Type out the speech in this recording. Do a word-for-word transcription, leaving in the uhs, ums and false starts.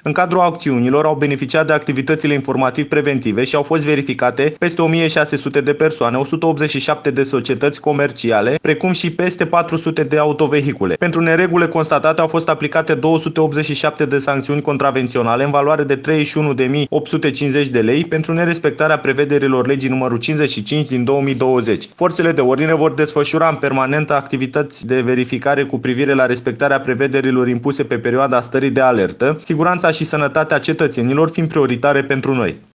În cadrul acțiunilor au beneficiat de activitățile informativ-preventive și au fost verificate peste o mie șase sute de persoane, o sută optzeci și șapte de societăți comerciale, precum și peste patru sute de autovehicule. Pentru neregulile constatate au fost aplicate două sute optzeci și șapte de sancțiuni contravenționale în valoare de treizeci și unu de mii opt sute cincizeci de lei pentru nerespectarea prevederilor legii numărul cincizeci și cinci din două mii douăzeci. Forțele de ordine vor desfășura în permanentă activități de verificare cu privire la respectarea prevederilor impuse pe perioada stării de alertă, siguranța și sănătatea cetățenilor fiind prioritare pentru noi.